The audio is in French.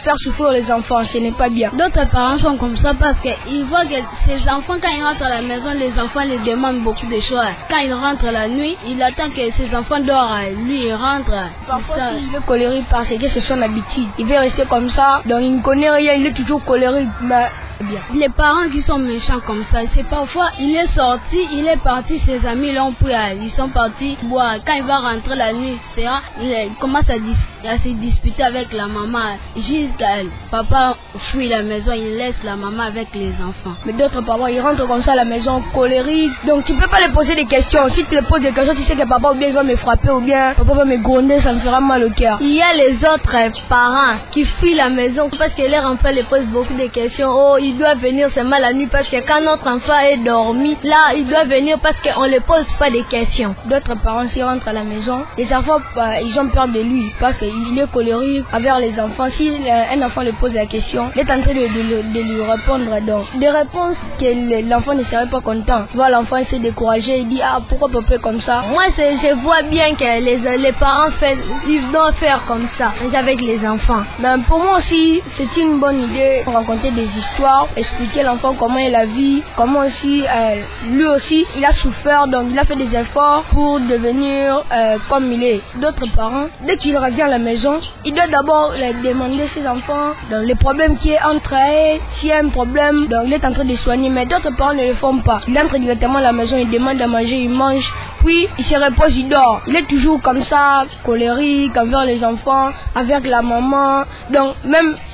faire souffrir les enfants, ce n'est pas bien. D'autres parents sont comme ça parce qu'ils voient que ces enfants, quand ils rentrent à la maison, les enfants les demandent beaucoup de choses. Quand ils rentrent la nuit, il attend que ses enfants dorment, lui il rentre. Parfois il est colérique parce que c'est son habitude. Il veut rester comme ça, donc il ne connaît rien, il est toujours colérique. Mais bien. Les parents qui sont méchants comme ça, c'est parfois il est sorti, il est parti, ses amis l'ont pris, ils sont partis boire. Quand il va rentrer la nuit, il commence à se disputer avec la maman. Jusqu'à papa fuit la maison, il laisse la maman avec les enfants. Mais d'autres parents, ils rentrent comme ça à la maison colériques. Donc tu peux pas les poser des questions. Si tu les poses des questions, tu sais que papa ou bien il va me frapper ou bien papa va me gronder, ça me fera mal au cœur. Il y a les autres parents qui fuient la maison parce que leur enfant les pose beaucoup de questions. Oh, il doit venir seulement la nuit parce que quand notre enfant est dormi, là, il doit venir parce qu'on ne pose pas de questions. D'autres parents, s'ils rentrent à la maison, les enfants, ils ont peur de lui parce qu'il est colérique envers les enfants. Si un enfant lui pose la question, il est en train de lui répondre. Donc, des réponses que l'enfant ne serait pas content. Tu vois, l'enfant s'est découragé, il dit, ah, pourquoi papa est comme ça? Moi, je vois bien que les parents ils doivent faire comme ça avec les enfants. Mais pour moi aussi, c'est une bonne idée de raconter des histoires, expliquer l'enfant comment il a vécu, comment aussi lui aussi il a souffert, donc il a fait des efforts pour devenir comme il est. D'autres parents, dès qu'il revient à la maison, il doit d'abord demander à ses enfants donc, les problèmes qui est entre eux, s'il y a un problème, donc il est en train de soigner, mais d'autres parents ne le font pas. Il entre directement à la maison, il demande à manger, il mange, puis il se repose, il dort. Il est toujours comme ça, colérique envers les enfants, avec la maman. Donc même